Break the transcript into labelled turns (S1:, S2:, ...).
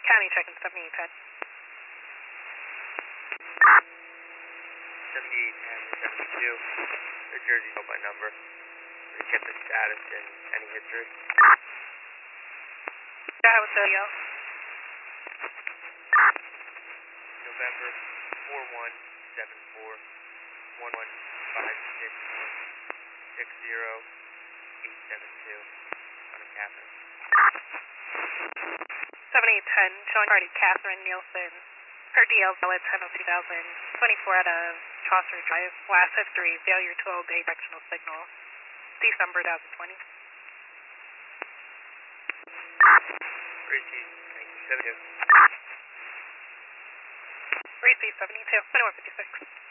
S1: County checking 7810.
S2: 7810 to 72. The Jersey know by number. Get the status and any history.
S1: Yeah, how was the yell?
S2: November 4174 1156160 on a Catherine.
S1: 7810, showing party Catherine Nielsen. Her DL valid 10:02,000, 24 out of Chaucer Drive. Last history, failure to obey directional signal. December 2020.
S2: Receive 72.
S1: Receive 72, 2156.